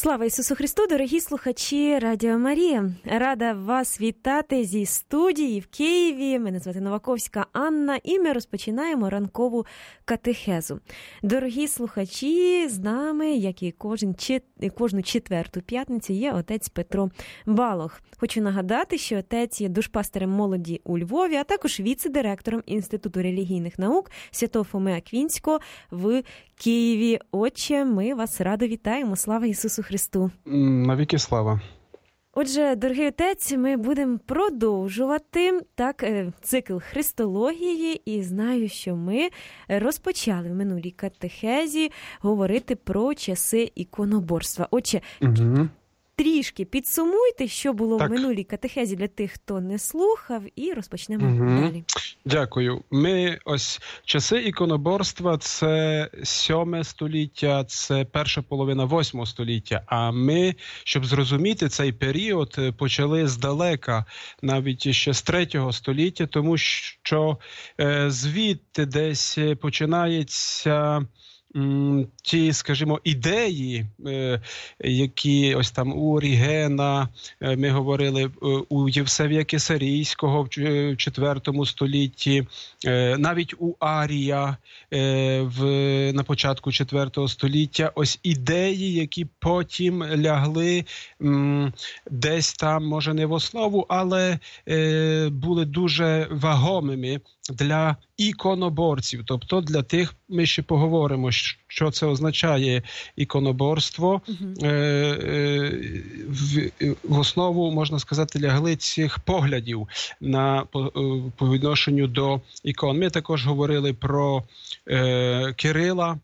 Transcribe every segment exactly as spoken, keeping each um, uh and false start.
Слава Ісусу Христу, дорогі слухачі Радіо Марія. Рада вас вітати зі студії в Києві. Мене звати Новаковська Анна, і ми розпочинаємо ранкову катехезу. Дорогі слухачі, з нами, як і кожен, кожну четверту п'ятницю, є отець Петро Балох. Хочу нагадати, що отець є душпастерем молоді у Львові, а також віце-директором Інституту релігійних наук Святого Фоми Аквінського в Києві. Отче, ми вас радо вітаємо. Слава Ісусу Христу! Навіки слава! Отже, дорогий отець, ми будемо продовжувати так цикл христології, і знаю, що ми розпочали в минулій катехезі говорити про часи іконоборства. Отже, угу. Трішки підсумуйте, що було так в минулій катехезі для тих, хто не слухав, і розпочнемо угу. далі. Дякую. Ми ось часи іконоборства – це сьоме століття, це перша половина восьмого століття. А ми, щоб зрозуміти цей період, почали здалека, навіть ще з третього століття, тому що е, звідти десь починається ті, скажімо, ідеї, які ось там у Орігена, ми говорили, у Євсевія Кесарійського в четвертому столітті, навіть у Арія в, на початку четвертого століття, ось ідеї, які потім лягли десь там, може не в основу, але були дуже вагомими для іконоборців, тобто для тих, ми ще поговоримо, що це означає іконоборство. Uh-huh. Е, е, в, в основу, можна сказати, лягли цих поглядів на, по, по відношенню до ікон. Ми також говорили про е, Кирила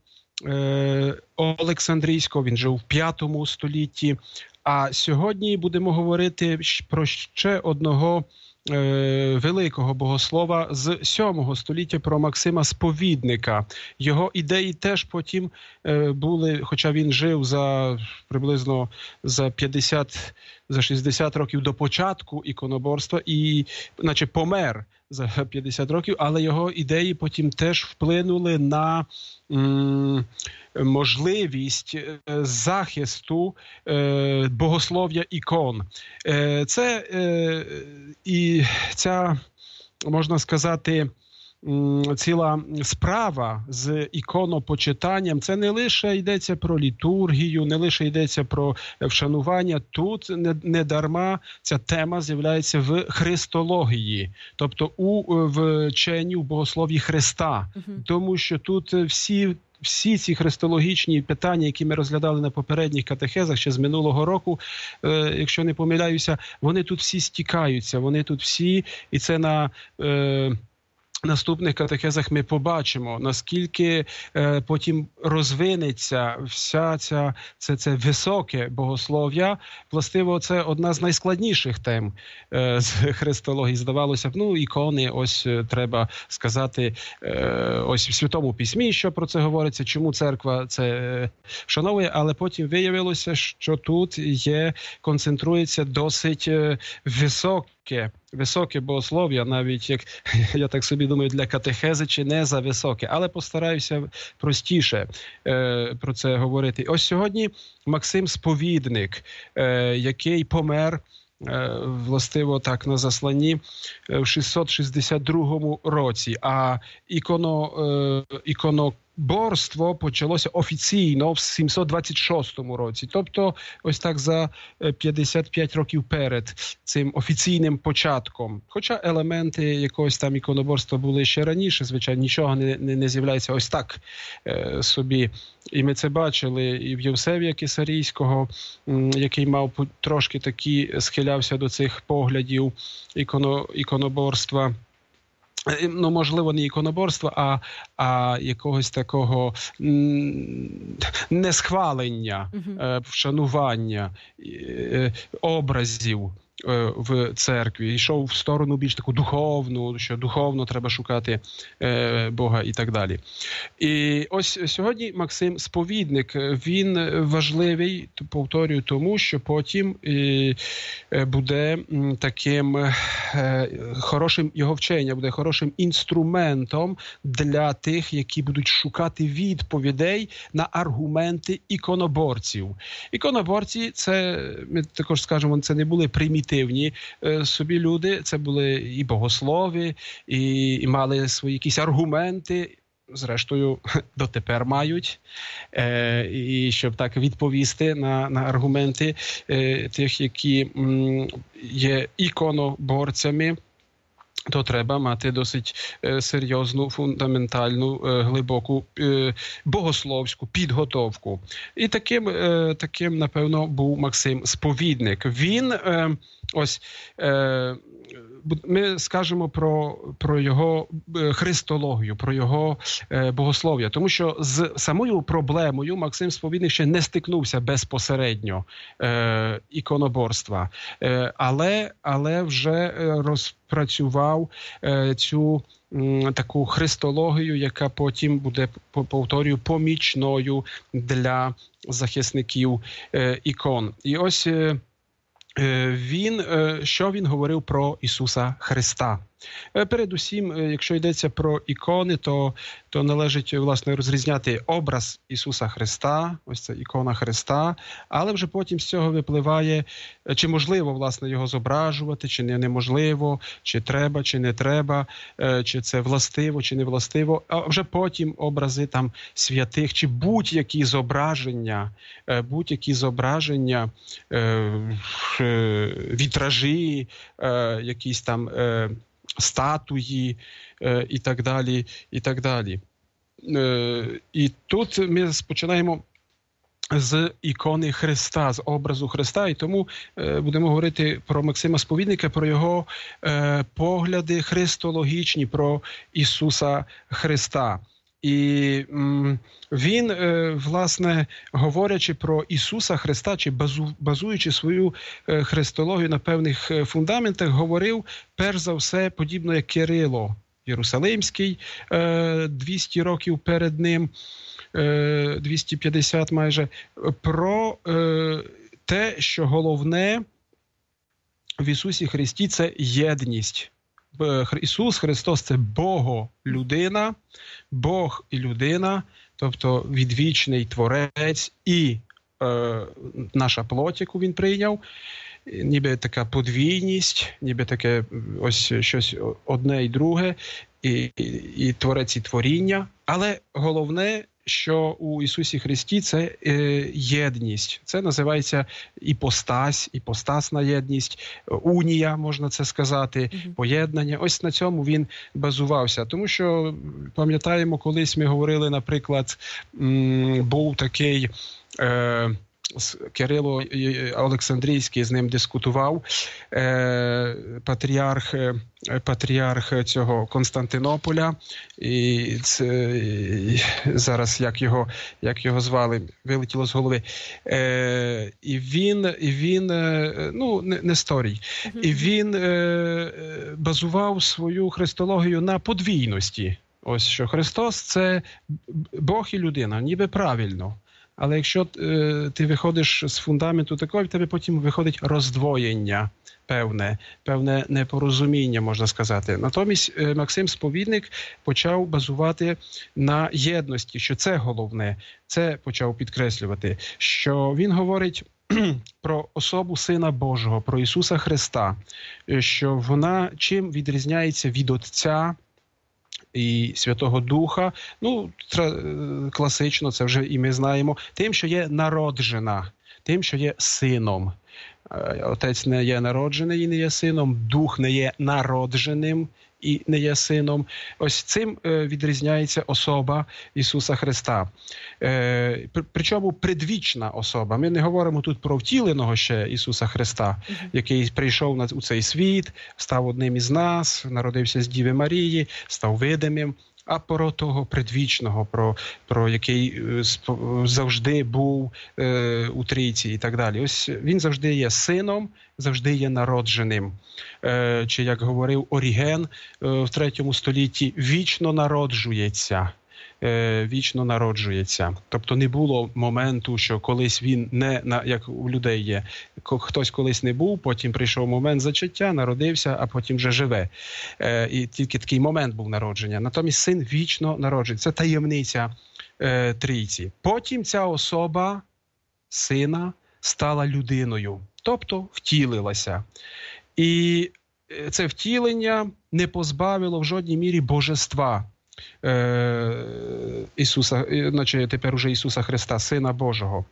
е, Олександрійського, він жив в п'ятому столітті. А сьогодні будемо говорити про ще одного великого богослова з сьомого століття, про Максима Сповідника. Його ідеї теж потім були, хоча він жив за приблизно за п'ятдесят, за шістдесят років до початку іконоборства і наче помер за п'ятдесят років, але його ідеї потім теж вплинули на м, можливість захисту е, богослов'я ікон. Е, це е, і ця, можна сказати, ціла справа з іконопочитанням, це не лише йдеться про літургію, не лише йдеться про вшанування. Тут не, не дарма ця тема з'являється в христології, тобто у вченні, в богослов'ї Христа. Угу. Тому що тут всі Всі ці христологічні питання, які ми розглядали на попередніх катехезах ще з минулого року, е, якщо не помиляюся, вони тут всі стікаються, вони тут всі, і це на е, наступних катехезах ми побачимо, наскільки е, потім розвинеться вся ця, це, це високе богослов'я. Властиво, це одна з найскладніших тем е, з христології. Здавалося б, ну, ікони, ось треба сказати, е, ось в Святому Письмі, що про це говориться, чому церква це е, вшановує, але потім виявилося, що тут є, концентрується досить е, високе Високе богослов'я, навіть, як я так собі думаю, для катехези чи не за високе, але постараюся простіше е, про це говорити. Ось сьогодні Максим Сповідник, е, який помер, е, властиво так на засланні, в шістсот шістдесят другому році, а іконо, е, іконо борство почалося офіційно в сімсот двадцять шостому році. Тобто, ось так за п'ятдесят п'ять років перед цим офіційним початком. Хоча елементи якогось там іконоборства були ще раніше, звичайно, нічого не, не, не з'являється ось так е, собі. І ми це бачили і в Євсевія Кесарійського, м, який мав трошки такі, схилявся до цих поглядів іконо, іконоборства. Ну, можливо, не іконоборства, а, а якогось такого м, несхвалення, uh-huh. е, вшанування е, образів в церкві, йшов в сторону більш таку духовну, що духовно треба шукати Бога і так далі. І ось сьогодні Максим Сповідник, він важливий, повторюю, тому що потім буде таким хорошим, його вчення буде хорошим інструментом для тих, які будуть шукати відповідей на аргументи іконоборців. Іконоборці, це, ми також скажемо, це не були примітивні е, собі люди, це були і богослови, і, і мали свої якісь аргументи, зрештою, дотепер мають, е, і щоб так відповісти на, на аргументи е, тих, які м, є іконоборцями, то треба мати досить е, серйозну, фундаментальну, е, глибоку е, богословську підготовку. І таким, е, таким, напевно, був Максим Сповідник. Він, е, ось, е, ми скажемо про, про його христологію, про його е, богослов'я, тому що з самою проблемою Максим Сповідник ще не стикнувся безпосередньо е, іконоборства, е, але, але вже розпрацював е, цю м, таку христологію, яка потім буде, повторюю, помічною для захисників е, ікон. І ось е, Він, що він говорив про Ісуса Христа? Передусім, якщо йдеться про ікони, то, то належить, власне, розрізняти образ Ісуса Христа, ось це ікона Христа, але вже потім з цього випливає, чи можливо, власне, його зображувати, чи не неможливо, чи треба, чи не треба, чи це властиво, чи не властиво, а вже потім образи там святих, чи будь-які зображення, будь-які зображення, вітражі, якісь там статуї е, і так далі, і так далі. Е, і тут ми починаємо з ікони Христа, з образу Христа, і тому е, будемо говорити про Максима Сповідника, про його е, погляди христологічні, про Ісуса Христа. І м, він, е, власне, говорячи про Ісуса Христа, чи базу, базуючи свою е, христологію на певних е, фундаментах, говорив, перш за все, подібно як Кирило Єрусалимський, е, двісті років перед ним, е, двісті п'ятдесят майже, про е, те, що головне в Ісусі Христі – це єдність. Ісус Христос – це Бого-людина, Бог і людина, тобто відвічний Творець і е, наша плоть, яку Він прийняв, ніби така подвійність, ніби таке ось щось одне і друге, і, і, і Творець і творіння. Але головне, що у Ісусі Христі це е, єдність. Це називається іпостась, іпостасна єдність, унія, можна це сказати, mm-hmm. поєднання. Ось на цьому він базувався. Тому що, пам'ятаємо, колись ми говорили, наприклад, м- був такий... Е, Кирило Олександрійський з ним дискутував, е, патріарх, патріарх цього Константинополя, і це, зараз як його, як його звали, вилетіло з голови. Е, і він, і він ну, Несторій, mm-hmm. і він е, базував свою христологію на подвійності. Ось що Христос – це Бог і людина, ніби правильно. Але якщо е, ти виходиш з фундаменту такого, в тебе потім виходить роздвоєння певне, певне непорозуміння, можна сказати. Натомість е, Максим Сповідник почав базувати на єдності, що це головне. Це почав підкреслювати, що він говорить про особу Сина Божого, про Ісуса Христа, що вона чим відрізняється від Отця і Святого Духа, ну, тра- класично, це вже і ми знаємо, тим, що є народжена, тим, що є сином. Отець не є народжений і не є сином, Дух не є народженим і не є сином. Ось цим е, відрізняється особа Ісуса Христа. Е, при, причому предвічна особа. Ми не говоримо тут про втіленого ще Ісуса Христа, uh-huh. який прийшов на, у цей світ, став одним із нас, народився з Діви Марії, став видимим. а про того предвічного, про, про який завжди був е, у трійці і так далі. Ось він завжди є сином, завжди є народженим. Е, чи, як говорив Оріген е, в третьому столітті, вічно народжується. Вічно народжується. Тобто не було моменту, що колись він не, як у людей є, хтось колись не був, потім прийшов момент зачаття, народився, а потім вже живе. І тільки такий момент був народження. Натомість син вічно народжується. Це таємниця трійці. Потім ця особа, сина, стала людиною. Тобто втілилася. І це втілення не позбавило в жодній мірі божества. Ісуса, значить, тепер уже Ісуса Христа, Сина Божого.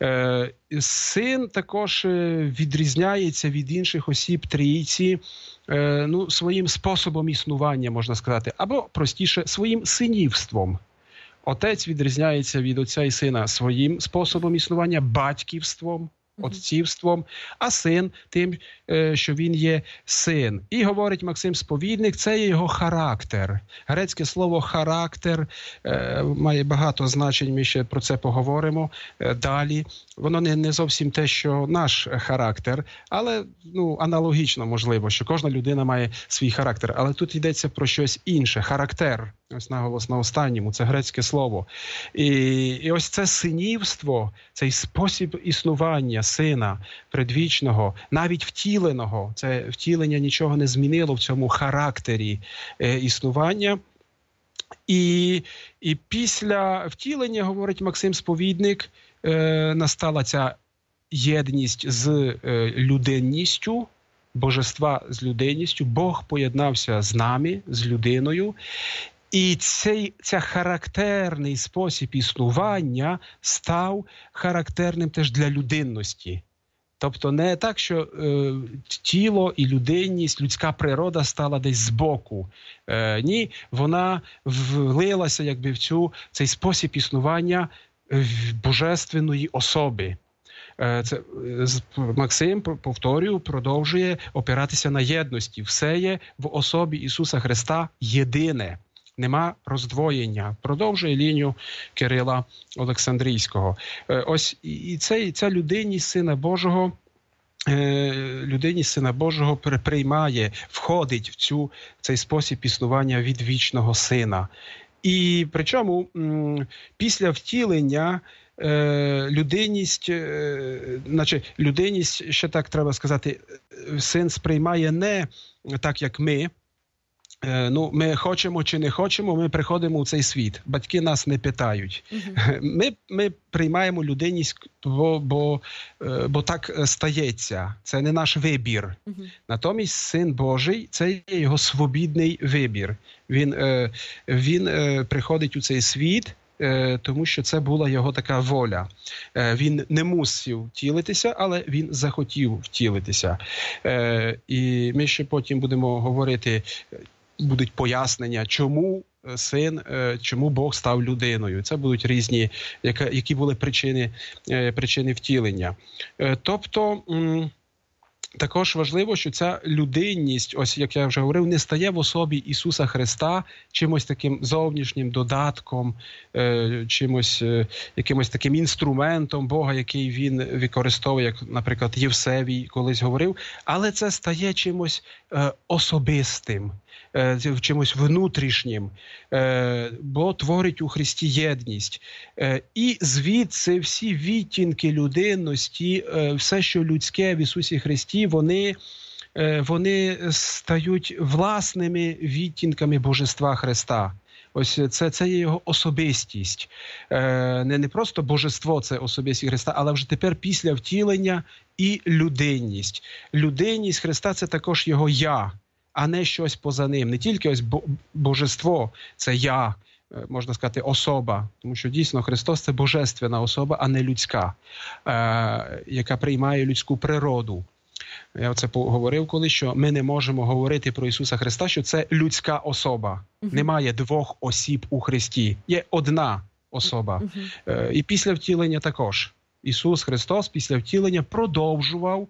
Син також відрізняється від інших осіб трійці, ну, своїм способом існування, можна сказати, або, простіше, своїм синівством. Отець відрізняється від Отця і Сина своїм способом існування, батьківством, отцівством, а син тим, що він є син. І, говорить Максим Сповідник, це є його характер. Грецьке слово «характер» е, має багато значень, ми ще про це поговоримо е, далі. Воно не, не зовсім те, що наш характер, але ну, аналогічно можливо, що кожна людина має свій характер. Але тут йдеться про щось інше. Характер. Ось наголос на останньому, це грецьке слово. І, і ось це синівство, цей спосіб існування сина предвічного, навіть втіленого, це втілення нічого не змінило в цьому характері е, існування. І, і після втілення, говорить Максим Сповідник, е, настала ця єдність з е, людинністю, божества з людинністю. Бог поєднався з нами, з людиною. І цей ця характерний спосіб існування став характерним теж для людинності. Тобто не так, що е, тіло і людинність, людська природа стала десь збоку. Е, ні, вона влилася якби в цю, цей спосіб існування божественної особи. Е, це, Максим, повторюю, продовжує опиратися на єдності. Все є в особі Ісуса Христа єдине. Нема роздвоєння. Продовжує лінію Кирила Олександрійського. Ось і цей, ця людинність Сина Божого, людинність Сина Божого приймає, входить в цю, цей спосіб існування від вічного Сина. І причому після втілення людинність, наче людинність, ще так треба сказати, Син сприймає не так, як ми. Ну, ми хочемо чи не хочемо, ми приходимо у цей світ. Батьки нас не питають. Uh-huh. Ми, ми приймаємо людинність, бо, бо, бо так стається. Це не наш вибір. Uh-huh. Натомість Син Божий – це є його свобідний вибір. Він, він приходить у цей світ, тому що це була його така воля. Він не мусив втілитися, але він захотів втілитися. І ми ще потім будемо говорити, будуть пояснення, чому син, чому Бог став людиною. Це будуть різні, які були причини, причини втілення. Тобто, також важливо, що ця людинність, ось як я вже говорив, не стає в особі Ісуса Христа чимось таким зовнішнім додатком, чимось, якимось таким інструментом Бога, який він використовує, як, наприклад, Євсевій колись говорив, але це стає чимось особистим, чимось внутрішнім, бо творить у Христі єдність. І звідси всі відтінки людинності, все, що людське в Ісусі Христі, вони, вони стають власними відтінками Божества Христа. Ось це, це є його особистість. Не, не просто божество, це особистість Христа, але вже тепер після втілення і людинність. Людинність Христа – це також його «я», а не щось поза ним. Не тільки ось божество – це «я», можна сказати, особа. Тому що дійсно Христос – це божественна особа, а не людська, яка приймає людську природу. Я оце говорив колись, що ми не можемо говорити про Ісуса Христа, що це людська особа. Uh-huh. Немає двох осіб у Христі. Є одна особа. Uh-huh. І після втілення також. Ісус Христос після втілення продовжував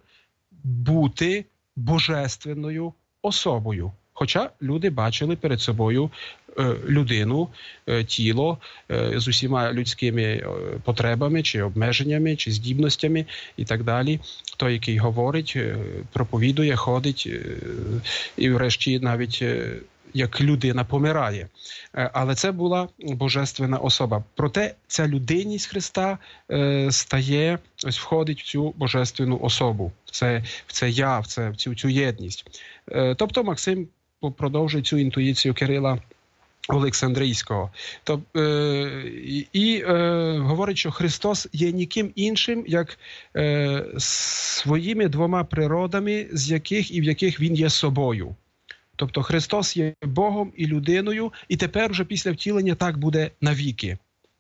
бути божественною особою. Хоча люди бачили перед собою людину, тіло з усіма людськими потребами, чи обмеженнями, чи здібностями і так далі. Той, який говорить, проповідує, ходить і врешті навіть як людина помирає. Але це була божественна особа. Проте ця людинність Христа стає, ось входить в цю божественну особу. Це, в це я, в, це, в цю, цю єдність. Тобто Максим продовжує цю інтуїцію Кирила Олександрійського. Тоб, е, і і е, говорить, що Христос є ніким іншим, як е, своїми двома природами, з яких і в яких Він є собою. Тобто Христос є Богом і людиною, і тепер вже після втілення так буде навіки.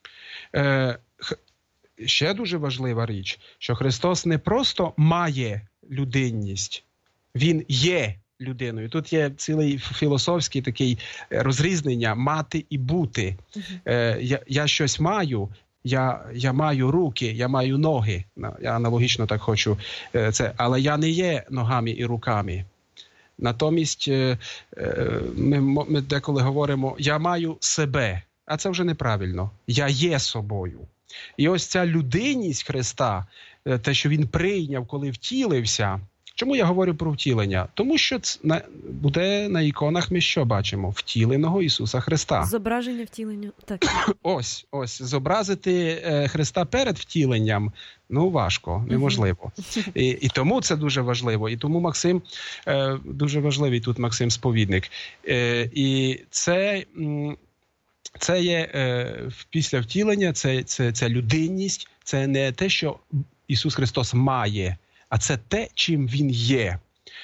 Е, х, ще дуже важлива річ, що Христос не просто має людинність, Він є людиною. Тут є цілий філософський такий розрізнення мати і бути. Uh-huh. Е, я, я щось маю, я, я маю руки, я маю ноги. Я аналогічно так хочу е, це, але я не є ногами і руками. Натомість е, е, ми, ми деколи говоримо, я маю себе, а це вже неправильно. Я є собою. І ось ця людинність Христа, те, що Він прийняв, коли втілився. Чому я говорю про втілення? Тому що на, буде на іконах ми що бачимо? Втіленого Ісуса Христа. Зображення втілення. Так. Ось, ось. Зобразити е, Христа перед втіленням, ну, важко, неможливо. Uh-huh. І, і тому це дуже важливо. І тому Максим, е, дуже важливий тут Максим Сповідник. Е, і це... М, Це є е, після втілення, це, це, це людинність, це не те, що Ісус Христос має, а це те, чим Він є.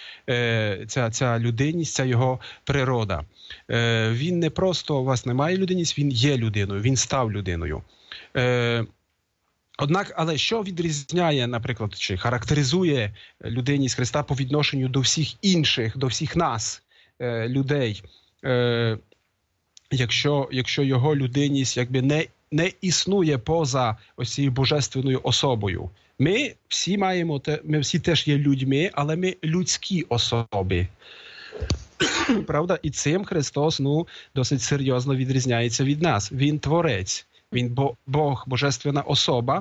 Е, ця, ця людинність, ця Його природа. Е, він не просто, власне, має людинність, Він є людиною, Він став людиною. Е, однак, але що відрізняє, наприклад, чи характеризує людинність Христа по відношенню до всіх інших, до всіх нас, е, людей, е, Якщо, якщо його людинність якби не, не існує поза ось цією божественною особою. Ми всі маємо, ми всі теж є людьми, але ми людські особи. Правда? І цим Христос, ну, досить серйозно відрізняється від нас. Він творець, він Бог, божественна особа,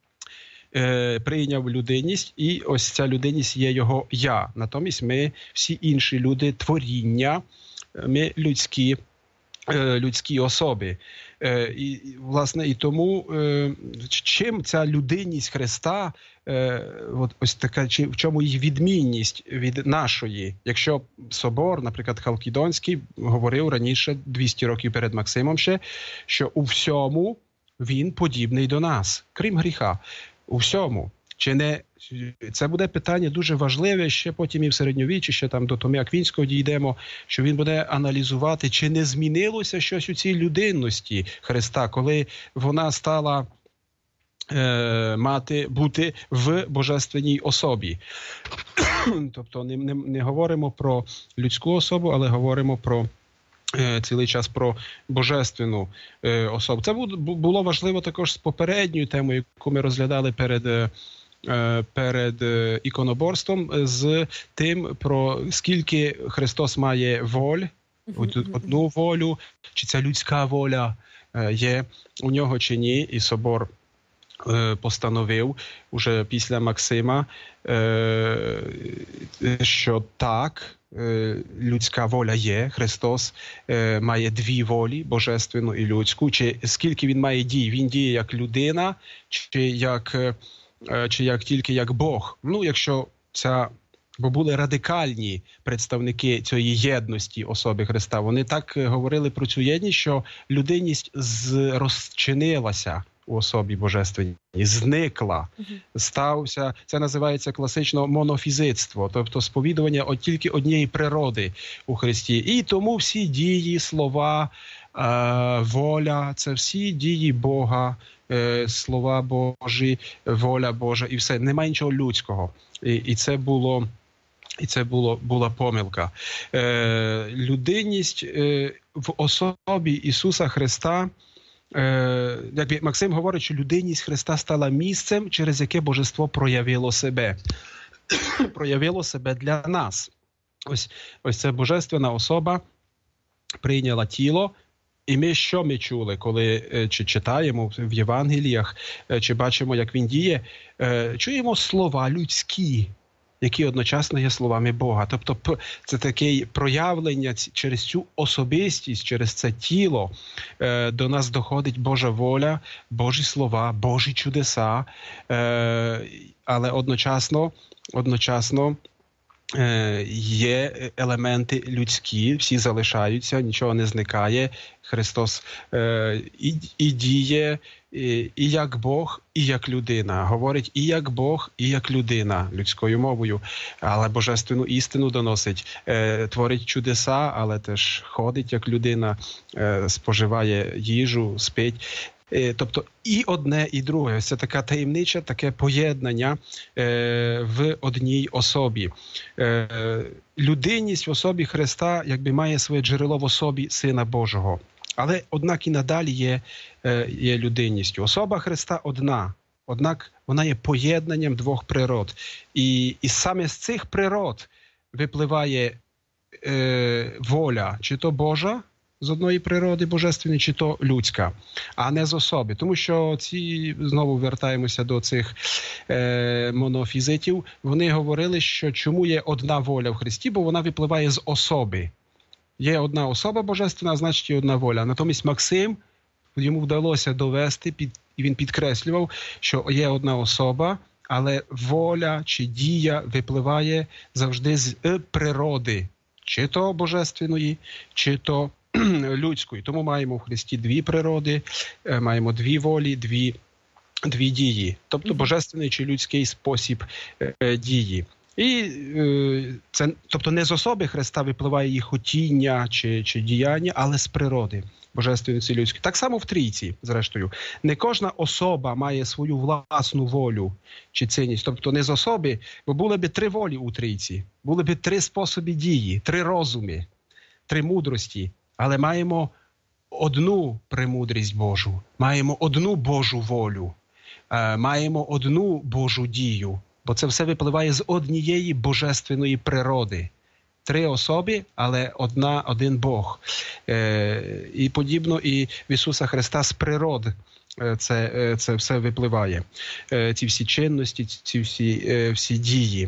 е, прийняв людинність, і ось ця людинність є його я. Натомість ми всі інші люди, творіння, ми людські людські особи. І, власне, і тому чим ця людинність Христа, от ось така, чи в чому її відмінність від нашої? Якщо собор, наприклад, Халкідонський, говорив раніше, двісті років перед Максимом ще, що у всьому він подібний до нас, крім гріха. У всьому. Чи не це буде питання дуже важливе, ще потім і в середньовіччі, ще там до Томи Аквінського дійдемо, що він буде аналізувати, чи не змінилося щось у цій людинності Христа, коли вона стала е, мати, бути в божественній особі. Тобто не, не, не говоримо про людську особу, але говоримо про е, цілий час про божественну е, особу. Це було важливо також з попередньою темою, яку ми розглядали перед перед іконоборством, з тим, про скільки Христос має воль, одну волю, чи ця людська воля є у нього чи ні, і собор постановив уже після Максима, що так, людська воля є, Христос має дві волі, божественну і людську, чи скільки він має дій, він діє як людина, чи як чи як тільки як Бог. Ну, якщо ця, бо були радикальні представники цієї єдності особи Христа, вони так говорили про цю єдність, що людинність з, розчинилася у особі божественній, зникла, uh-huh. стався, це називається класично монофізицтво, тобто сповідування от тільки однієї природи у Христі. І тому всі дії, слова, е, воля, це всі дії Бога, слова Божі, воля Божа і все. Немає нічого людського. І, і це було, і це було, була помилка. Е, людинність е, в особі Ісуса Христа, е, якби Максим говорить, що людинність Христа стала місцем, через яке божество проявило себе. проявило себе для нас. Ось, ось ця божественна особа прийняла тіло, І ми що ми чули, коли чи читаємо в Євангеліях, чи бачимо, як він діє, чуємо слова людські, які одночасно є словами Бога. Тобто це таке проявлення через цю особистість, через це тіло до нас доходить Божа воля, Божі слова, Божі чудеса, але одночасно, одночасно є елементи людські, всі залишаються, нічого не зникає. Христос е, і, і діє і, і як Бог, і як людина. Говорить і як Бог, і як людина людською мовою. Але божественну істину доносить. Е, творить чудеса, але теж ходить як людина, е, споживає їжу, спить. Тобто і одне, і друге. Це така таємнича, таке поєднання е, в одній особі. Е, людинність в особі Христа якби має своє джерело в особі Сина Божого. Але, однак, і надалі є, е, є людинністю. Особа Христа одна, однак вона є поєднанням двох природ. І, і саме з цих природ випливає е, воля, чи то Божа, з одної природи божественної, чи то людська, а не з особи. Тому що ці, знову вертаємося до цих е, монофізитів, вони говорили, що чому є одна воля в Христі, бо вона випливає з особи. Є одна особа божественна, а значить є одна воля. Натомість Максим, йому вдалося довести, під, і він підкреслював, що є одна особа, але воля чи дія випливає завжди з природи, чи то божественної, чи то людської. Тому маємо в Христі дві природи, маємо дві волі, дві, дві дії. Тобто божественний чи людський спосіб е, дії. І е, це, тобто не з особи Христа випливає їх хотіння чи, чи діяння, але з природи божественної чи людської. Так само в трійці, зрештою. Не кожна особа має свою власну волю чи цінність. Тобто не з особи, бо були б три волі у трійці, були б три способи дії, три розуми, три мудрості. Але маємо одну премудрість Божу, маємо одну Божу волю, маємо одну Божу дію, бо це все випливає з однієї божественної природи. Три особи, але одна, один Бог. І подібно і в Ісуса Христа з природ це, це все випливає. Ці всі чинності, ці всі, всі дії.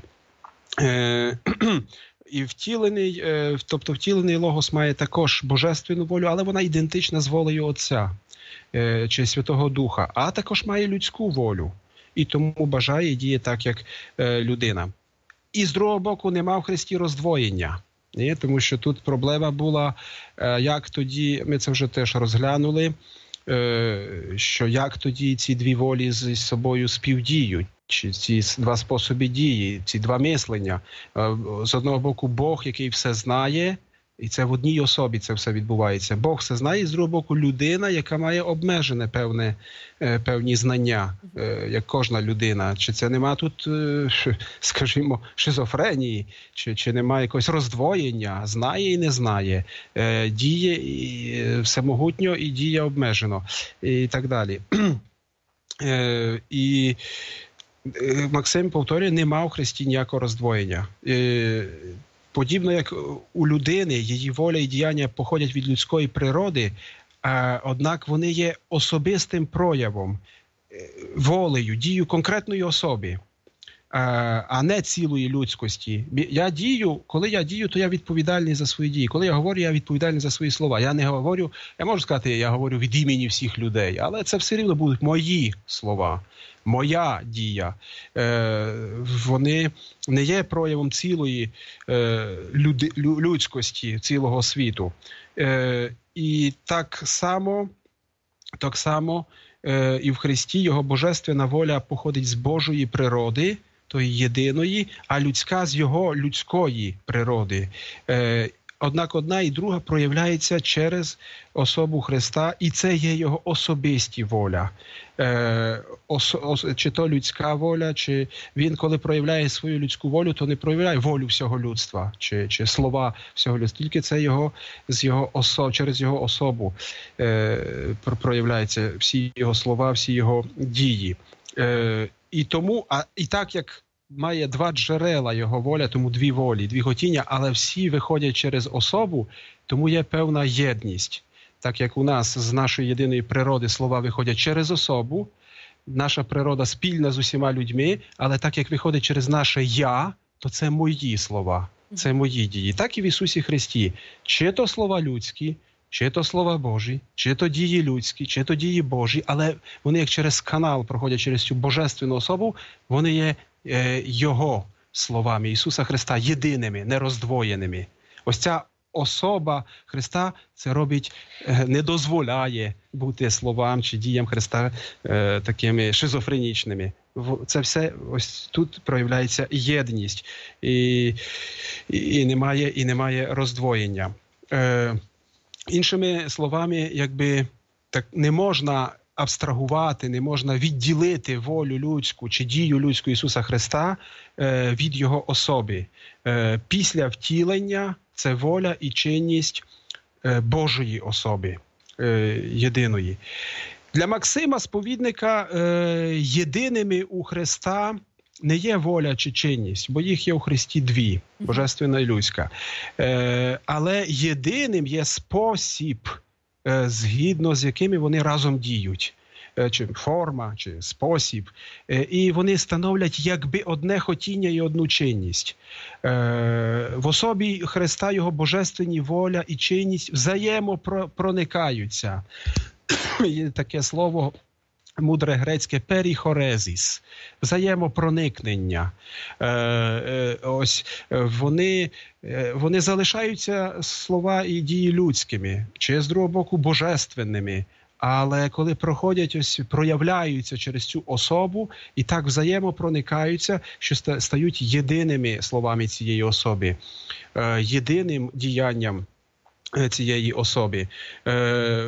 І втілений, тобто втілений Логос має також божественну волю, але вона ідентична з волею Отця чи Святого Духа, а також має людську волю. І тому бажає і діє так, як людина. І з другого боку, нема в Христі роздвоєння. Ні? Тому що тут проблема була, як тоді, ми це вже теж розглянули, що як тоді ці дві волі з собою співдіють. Чи ці два способи дії, ці два мислення. З одного боку Бог, який все знає, і це в одній особі це все відбувається. Бог все знає, і з другого боку людина, яка має обмежене певне, певні знання, як кожна людина. Чи це нема тут, скажімо, шизофренії, чи, чи немає якогось роздвоєння, знає і не знає, діє і всемогутньо і діє обмежено, і так далі. І Максим повторює, нема в Христі ніякого роздвоєння. Подібно як у людини, її воля і діяння походять від людської природи, однак вони є особистим проявом, волею, дією конкретної особи, а не цілої людськості. Я дію, коли я дію, то я відповідальний за свої дії. Коли я говорю, я відповідальний за свої слова. Я не говорю, я можу сказати, я говорю від імені всіх людей, але це все рівно будуть мої слова. Моя дія, е, вони не є проявом цілої е, люди, людськості, цілого світу. Е, і так само, так само е, і в Христі його божественна воля походить з Божої природи, тої єдиної, а людська з його людської природи. Е, Однак одна і друга проявляється через особу Христа, і це є його особисті воля. Е, ос, ос, чи то людська воля, чи він, коли проявляє свою людську волю, то не проявляє волю всього людства, чи, чи слова всього людства. Тільки це його, з його осо, через його особу е, проявляються всі його слова, всі його дії. Е, і тому, а і так як має два джерела його воля, тому дві волі, дві хотіння, але всі виходять через особу, тому є певна єдність. так як у нас з нашої єдиної природи слова виходять через особу, наша природа спільна з усіма людьми, але так як виходить через наше «я», то це мої слова, це мої дії. Так і в Ісусі Христі. Чи то слова людські, чи то слова Божі, чи то дії людські, чи то дії Божі, але вони як через канал проходять через цю божественну особу, вони є е, Його словами Ісуса Христа, єдиними, нероздвоєними. Ось ця особа Христа це робить, е, не дозволяє бути словам чи діям Христа е, такими шизофренічними. Це все, ось тут проявляється єдність і, і, і, немає, і немає роздвоєння. Е, іншими словами, якби так не можна абстрагувати, не можна відділити волю людську чи дію людську Ісуса Христа е, від Його особи. Е, після втілення це воля і чинність е, Божої особи, е, єдиної. Для Максима, сповідника, е, єдиними у Христа не є воля чи чинність, бо їх є у Христі дві, божественна і людська. Е, але єдиним є спосіб, е, згідно з якими вони разом діють. Е, чи форма, чи спосіб. Е, і вони становлять якби одне хотіння і одну чинність. Е, в особі Христа його божественні воля і чинність взаємопроникаються. Є таке слово мудре грецьке «періхорезіс» – взаємопроникнення. Е, е, ось вони, е, вони залишаються слова і дії людськими, чи з другого боку божественними, але коли проходять, ось проявляються через цю особу і так взаємопроникаються, що стають єдиними словами цієї особи, е, єдиним діянням цієї особи. Е,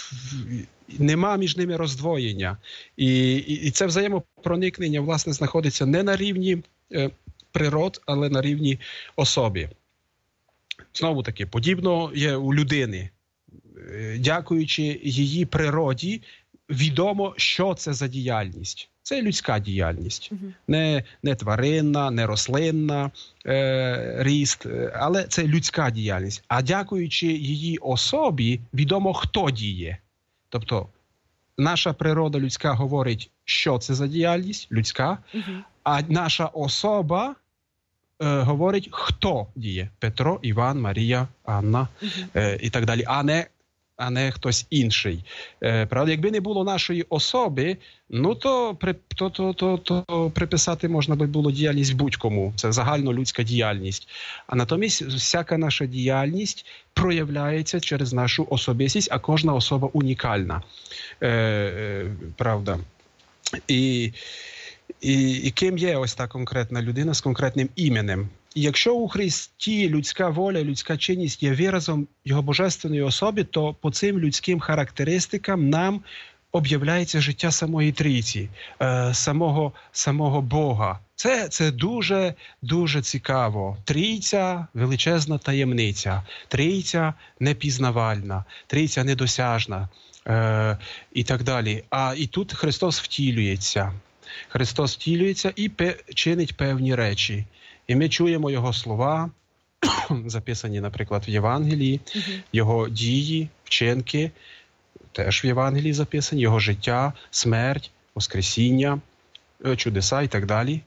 нема між ними роздвоєння. І, і, і це взаємопроникнення, власне, знаходиться не на рівні е, природ, але на рівні особи. Знову таки, подібно є у людини. Е, дякуючи її природі, відомо, що це за діяльність. Це людська діяльність. Uh-huh. Не, не тваринна, не рослинна е, ріст, але це людська діяльність. А дякуючи її особі, відомо, хто діє. Тобто, наша природа людська говорить, що це за діяльність, людська, uh-huh. а наша особа е, говорить, хто діє. Петро, Іван, Марія, Анна uh-huh. е, і так далі. А не а не хтось інший. Е, правда, якби не було нашої особи, ну то, то, то, то, то приписати можна би було діяльність будь-кому. Це загальнолюдська діяльність. А натомість всяка наша діяльність проявляється через нашу особистість, а кожна особа унікальна. Е, е, правда. І, і, і ким є ось та конкретна людина з конкретним іменем? І якщо у Христі людська воля, людська чинність є виразом Його божественної особи, то по цим людським характеристикам нам об'являється життя самої Трійці, е, самого, самого Бога. Це, це дуже, дуже цікаво. Трійця – величезна таємниця, Трійця – непізнавальна, Трійця – недосяжна е, і так далі. А і тут Христос втілюється. Христос втілюється і пе, чинить певні речі. І ми чуємо Його слова, записані, наприклад, в Євангелії, uh-huh. Його дії, вчинки, теж в Євангелії записані, Його життя, смерть, воскресіння, чудеса і так далі.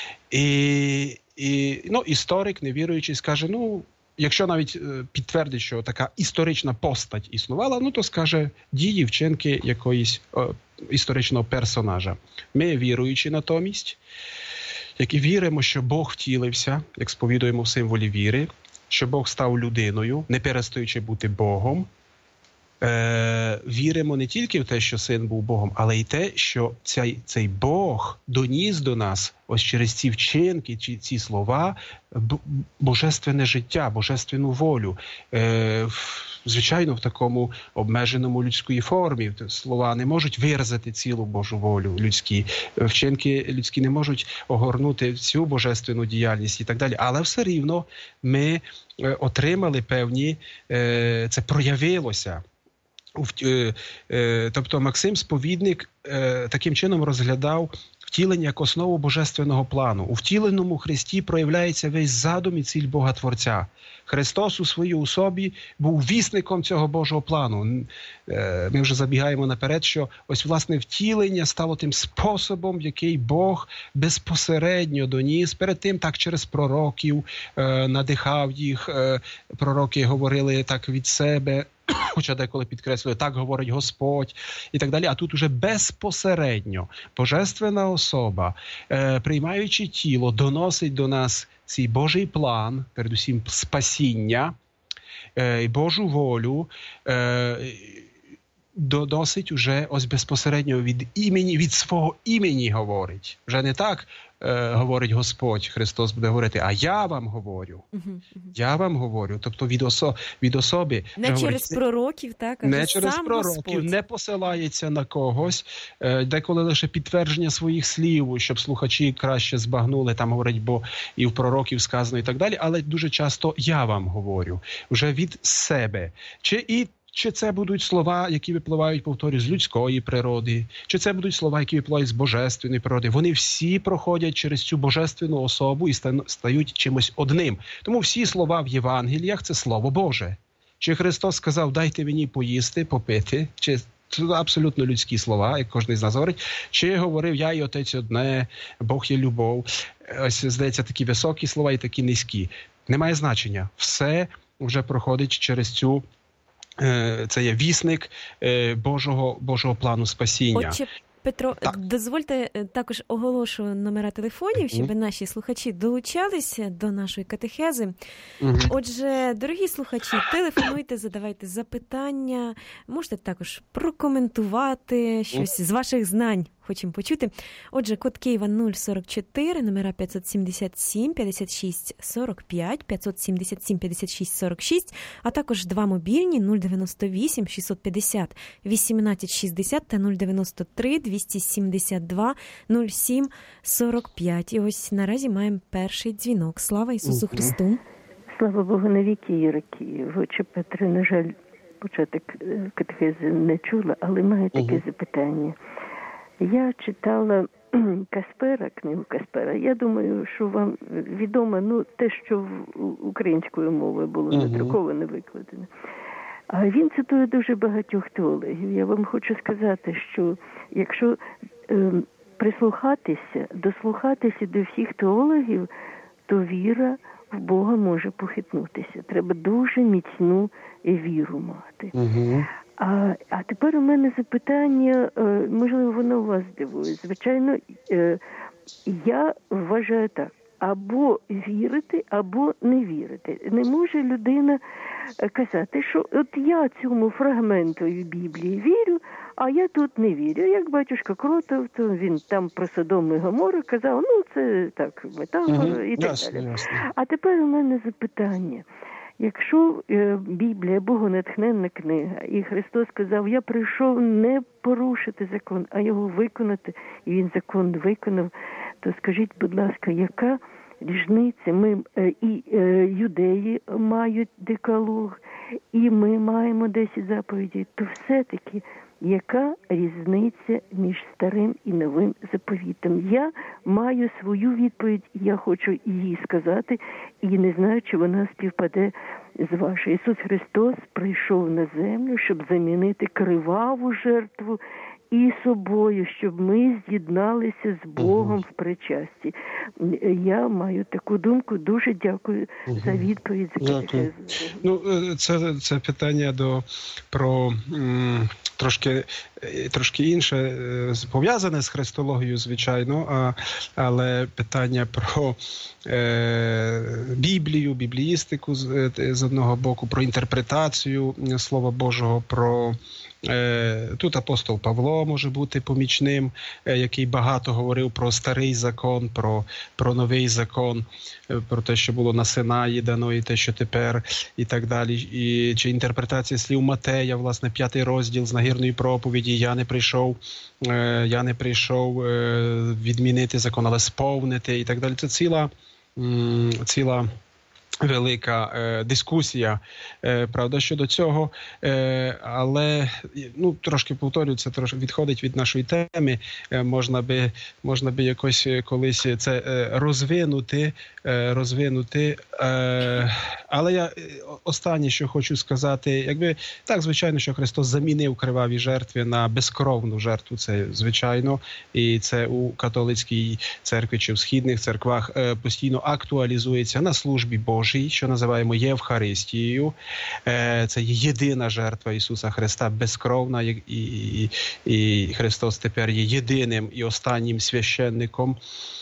І, і ну, історик, невіруючий, скаже, ну, якщо навіть підтвердить, що така історична постать існувала, ну, то скаже дії, вчинки якоїсь о, історичного персонажа. Ми, віруючі натомість, які віримо, що Бог втілився, як сповідуємо в символі віри, що Бог став людиною, не перестаючи бути Богом, е, віримо не тільки в те, що Син був Богом, але й те, що цей, цей Бог доніс до нас ось через ці вчинки, ці, ці слова, божественне життя, божественну волю. Е, в, звичайно, в такому обмеженому людській формі. Слова не можуть виразити цілу Божу волю людські. Вчинки людські не можуть огорнути всю божественну діяльність і так далі. Але все рівно ми отримали певні, це проявилося. Тобто Максим Сповідник таким чином розглядав втілення як основу божественного плану. У втіленому Христі проявляється весь задум і ціль Бога Творця. Христос у своїй особі був вісником цього Божого плану. Ми вже забігаємо наперед, що ось, власне, втілення стало тим способом, в який Бог безпосередньо доніс. Перед тим так через пророків надихав їх. Пророки говорили так від себе, хоча деколи підкреслює, так говорить Господь і так далі. А тут уже безпосередньо божественна особа, приймаючи тіло, доносить до нас цей Божий план, передусім спасіння, і Божу волю, доносить уже ось безпосередньо від імені, від свого імені говорить. Вже не так е, говорить Господь, Христос буде говорити, а я вам говорю. Uh-huh, uh-huh. Я вам говорю. Тобто від, осо, від особи. Не через говорить, пророків, так? А не через сам пророків, Господь. Не посилається на когось. Е, деколи лише підтвердження своїх слів, щоб слухачі краще збагнули, там говорить, бо і в пророків сказано і так далі. Але дуже часто я вам говорю. Вже від себе. Чи і Чи це будуть слова, які випливають, повторюю, з людської природи, чи це будуть слова, які випливають з божественної природи. Вони всі проходять через цю божественну особу і стають чимось одним. Тому всі слова в Євангеліях – це Слово Боже. Чи Христос сказав, дайте мені поїсти, попити, чи це абсолютно людські слова, як кожен з нас говорить, чи говорив, я і Отець одне, Бог є любов. Ось, здається, такі високі слова і такі низькі. Немає значення. Все вже проходить через цю це є вісник Божого, Божого плану спасіння. Отче Петро, так. Дозвольте також оголошу номера телефонів, щоб mm. наші слухачі долучалися до нашої катехези. Mm-hmm. Отже, дорогі слухачі, телефонуйте, задавайте запитання, можете також прокоментувати щось mm. з ваших знань. Хочемо почути. Отже, код Києва нуль сорок чотири, номера п'ятсот сімдесят сім п'ятдесят шість сорок п'ять, п'ятсот сімдесят сім п'ятдесят шість сорок шість, а також два мобільні нуль дев'яносто вісім шістсот п'ятдесят вісімнадцять шістдесят та нуль дев'яносто три двісті сімдесят два нуль сім сорок п'ять. І ось наразі маємо перший дзвінок. Слава Ісусу Христу! Слава Богу, навіки Єрики. Отче Петре, на жаль, початок катехези не чула, але маю таке uh-huh. запитання. Я читала Каспера, книгу Каспера. Я думаю, що вам відомо, ну, те, що українською мовою було uh-huh. надруковано, викладено. А він цитує дуже багатьох теологів. Я вам хочу сказати, що якщо е, прислухатися, дослухатися до всіх теологів, то віра в Бога може похитнутися. Треба дуже міцну віру мати. Uh-huh. А, а тепер у мене запитання, можливо, воно вас здивує. Звичайно, я вважаю так, або вірити, або не вірити. Не може людина казати, що от я цьому фрагменту в Біблії вірю, а я тут не вірю. Як батюшка Кротов, то він там про Содом і Гомору казав, ну це так, метафора угу, і так ясно, далі. Ясно. А тепер у мене запитання. Якщо е, Біблія, богонатхненна книга, і Христос сказав, я прийшов не порушити закон, а його виконати, і він закон виконав, то скажіть, будь ласка, яка різниця? Ми е, і е, юдеї мають декалог, і ми маємо десять заповідей, то все-таки яка різниця між старим і новим заповітом? Я маю свою відповідь, я хочу її сказати, і не знаю, чи вона співпаде з вашою. Ісус Христос прийшов на землю, щоб замінити криваву жертву і собою, щоб ми з'єдналися з Богом в причасті. Я маю таку думку. Дуже дякую угу. за відповідь. За дякую. Ну, це, це питання до, про м, трошки, трошки інше, пов'язане з христологією, звичайно, а, але питання про е, Біблію, бібліїстику з, з одного боку, про інтерпретацію Слова Божого, про тут апостол Павло може бути помічним, який багато говорив про старий закон, про, про новий закон, про те, що було на Синаї дано і те, що тепер, і так далі. І, чи інтерпретація слів Матея, власне, п'ятий розділ з нагірної проповіді, я не прийшов, я не прийшов відмінити закон, але сповнити, і так далі. Це ціла, ціла велика е, дискусія, е, правда, щодо цього, е, але, ну, трошки повторюю, це трошки відходить від нашої теми, е, можна би, можна би якось колись це е, розвинути, е, розвинути, е, але я останнє, що хочу сказати, якби, так, звичайно, що Христос замінив криваві жертви на безкровну жертву, це звичайно, і це у католицькій церкві чи в східних церквах е, постійно актуалізується на службі Божій, що називаємо Євхаристією. Це є єдина жертва Ісуса Христа, безкровна, і, і, і Христос тепер є єдиним і останнім священником,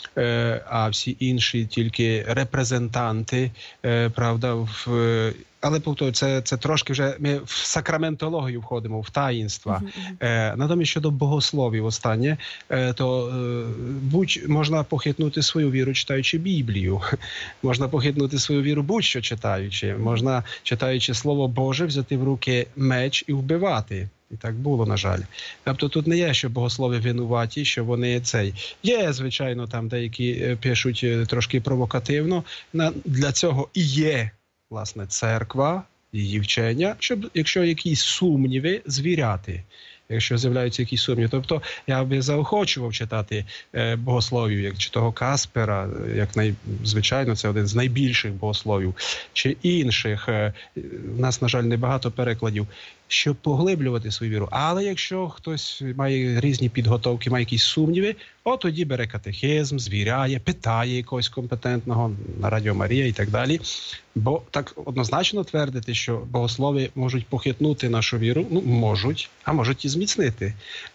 а всі інші тільки репрезентанти, правда, в... Але, повторюю, це, це трошки вже ми в сакраментологію входимо, в таїнства. Mm-hmm. Е, натомість щодо богословів останнє, е, то е, будь можна похитнути свою віру, читаючи Біблію. Можна похитнути свою віру будь-що читаючи. Можна, читаючи Слово Боже, взяти в руки меч і вбивати. І так було, на жаль. Тобто тут не є, що богослови винуваті, що вони цей. Є, звичайно, там деякі пишуть трошки провокативно. Для цього і є, власне, церква, її вчення, щоб, якщо якісь сумніви, звіряти. Якщо з'являються якісь сумніви. Тобто, я би заохочував читати е, богословів, як чи того Каспера, як най, звичайно, це один з найбільших богословів, чи інших. Е, у нас, на жаль, небагато перекладів, щоб поглиблювати свою віру. Але якщо хтось має різні підготовки, має якісь сумніви, от тоді бере катехизм, звіряє, питає якогось компетентного на Радіо Марія і так далі. Бо так однозначно твердити, що богослови можуть похитнути нашу віру, ну, можуть, а можуть і зміцнити.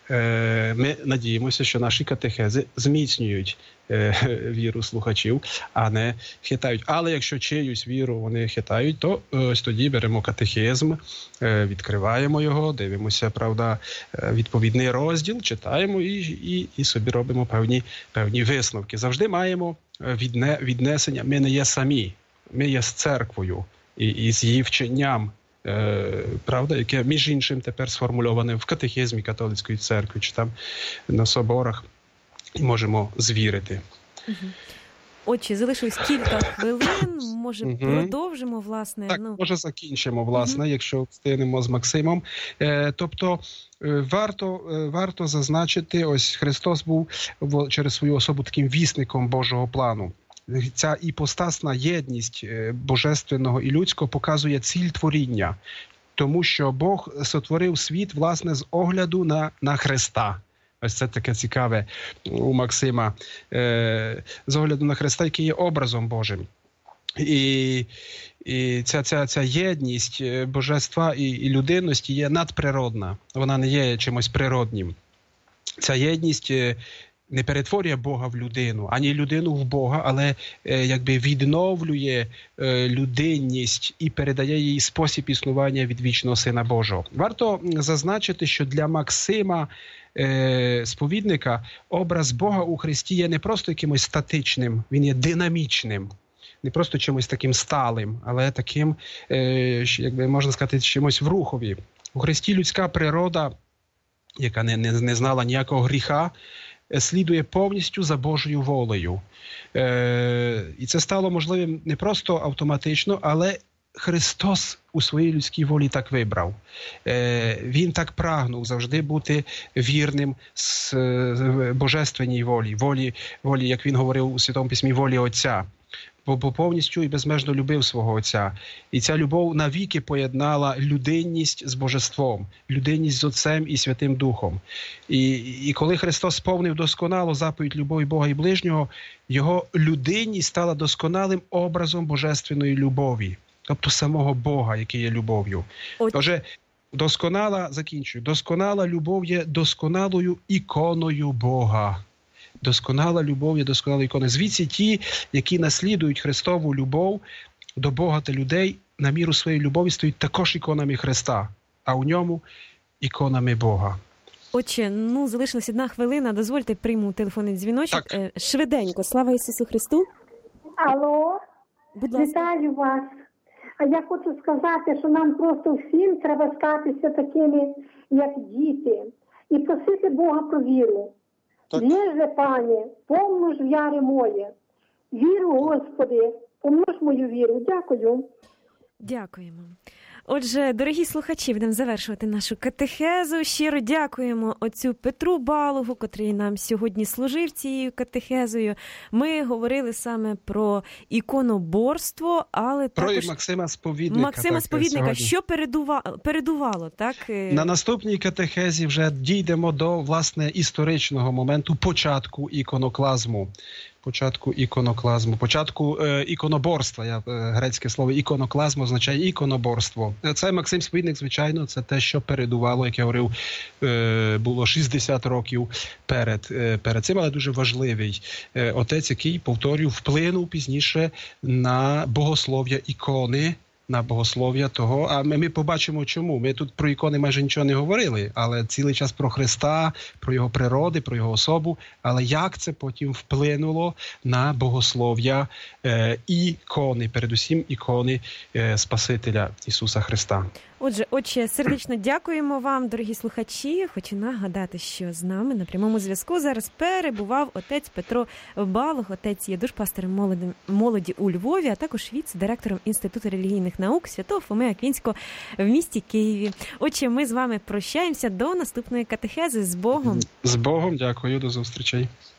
Е, ми надіємося, що наші катехези зміцнюють е, віру слухачів, а не хитають. Але якщо чиюсь віру вони хитають, то ось тоді беремо катехизм, е, відкриваємо його, дивимося, правда, відповідний розділ, читаємо і, і, і собі робимо певні, певні висновки. Завжди маємо відне, віднесення. Ми не є самі. Ми є з церквою і, і з її вченням, е, правда, яке, між іншим, тепер сформульоване в катехизмі католицької церкви, чи там на соборах, і можемо звірити. Угу. Отже, залишилось кілька хвилин, може угу. продовжимо, власне. Так, ну... може закінчимо, власне, угу. якщо встигнемо з Максимом. Е, тобто, е, варто, е, варто зазначити, ось Христос був в, через свою особу таким вісником Божого плану. Ця іпостасна єдність божественного і людського показує ціль творіння, тому що Бог сотворив світ, власне, з огляду на, на Христа. Ось це таке цікаве у Максима. Е, з огляду на Христа, який є образом Божим. І, і ця, ця, ця єдність божества і, і людинності є надприродна. Вона не є чимось природнім. Ця єдність не перетворює Бога в людину, ані людину в Бога, але е, якби відновлює е, людинність і передає їй спосіб існування від вічного Сина Божого. Варто зазначити, що для Максима, е, сповідника, образ Бога у Христі є не просто якимось статичним, він є динамічним. Не просто чимось таким сталим, але таким, е, якби можна сказати, чимось в рухові. У Христі людська природа, яка не, не, не знала ніякого гріха, слідує повністю за Божою волею. Е, і це стало можливим не просто автоматично, але Христос у своїй людській волі так вибрав. Е, він так прагнув завжди бути вірним з е, божественній волі, волі, волі, як він говорив у Святому Письмі, волі Отця. Бо, бо повністю і безмежно любив свого Отця. І ця любов навіки поєднала людинність з божеством, людинність з Отцем і Святим Духом. І, і коли Христос сповнив досконало заповідь любові Бога і ближнього, його людинність стала досконалим образом божественної любові, тобто самого Бога, який є любов'ю. Отже, досконала, закінчую, досконала любов є досконалою іконою Бога. Досконала любов є досконала ікона. Звідси ті, які наслідують Христову любов до Бога та людей, на міру своєї любові стають також іконами Христа, а у ньому іконами Бога. Отче, ну, залишилась одна хвилина. Дозвольте, прийму телефонний дзвіночок. Так. Швиденько. Слава Ісусу Христу. Алло, будь ласка. Вітаю вас. А я хочу сказати, що нам просто всім треба статися такими, як діти, і просити Бога про віру. Вір же, Пане, помнож вяри моє. Віру, Господи, помнож мою мою віру. Дякую. Дякуємо. Отже, дорогі слухачі, будемо завершувати нашу катехезу. Щиро дякуємо отцю Петру Балугу, котрий нам сьогодні служив цією катехезою. Ми говорили саме про іконоборство, але про також... Максима Сповідника. Максима так, Сповідника, сьогодні. що передувало, передувало, так? На наступній катехезі вже дійдемо до, власне, історичного моменту початку іконоклазму. Початку іконоклазму, початку е, іконоборства. Я, е, грецьке слово іконоклазм означає іконоборство. Це Максим Сповідник, звичайно, це те, що передувало, як я говорив, е, було шістдесят років перед, е, перед цим, але дуже важливий е, отець, який, повторюю, вплинув пізніше на богослов'я ікони, на богослов'я того. А ми, ми побачимо, чому. Ми тут про ікони майже нічого не говорили, але цілий час про Христа, про його природи, про його особу. Але як це потім вплинуло на богослов'я е, ікони, передусім ікони е, Спасителя Ісуса Христа. Отже, отче, сердечно дякуємо вам, дорогі слухачі. Хочу нагадати, що з нами на прямому зв'язку зараз перебував отець Петро Балуг, отець є душпастером молоді, молоді у Львові, а також віце-директором Інституту релігійних наук Святого Фоми Аквінського в місті Києві. Отче, ми з вами прощаємося до наступної катехези. З Богом. З Богом, дякую, до зустрічей.